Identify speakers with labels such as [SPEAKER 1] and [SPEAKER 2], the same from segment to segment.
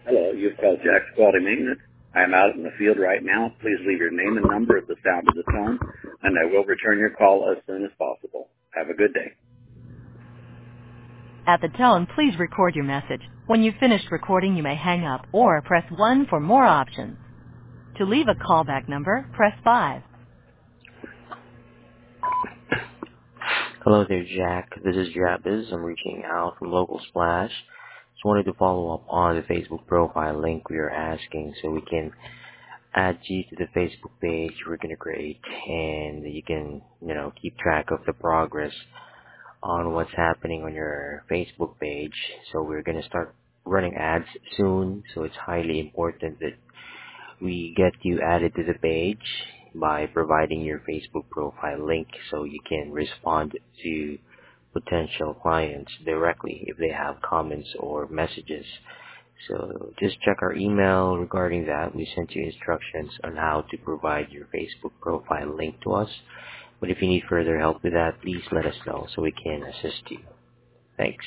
[SPEAKER 1] Hello, you've called Jack's Quality Maintenance. I am out in the field right now. Please leave your name and number at the sound of the tone, and I will return your call as soon as possible. Have a good day.
[SPEAKER 2] At the tone, please record your message. When you've finished recording, you may hang up or press 1 for more options. To leave a callback number, press 5.
[SPEAKER 3] Hello there, Jack. This is Jabez. I'm reaching out from Local Splash. Just wanted to follow up on the Facebook profile link we are asking so we can add you to the Facebook page we're going to create, and you can, keep track of the progress on what's happening on your Facebook page. So we're going to start running ads soon, so it's highly important that we get you added to the page by providing your Facebook profile link so you can respond to potential clients directly if they have comments or messages. So just check our email regarding that. We sent you instructions on how to provide your Facebook profile link to us. But if you need further help with that, please let us know so we can assist you. Thanks.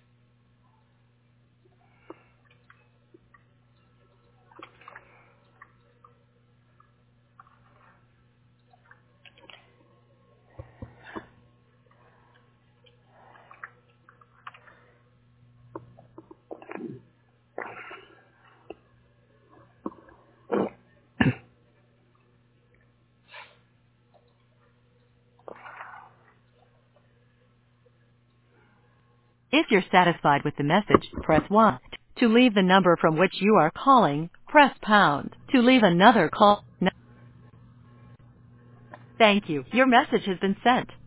[SPEAKER 2] If you're satisfied with the message, press 1. To leave the number from which you are calling, press pound. To leave another call, thank you. Your message has been sent.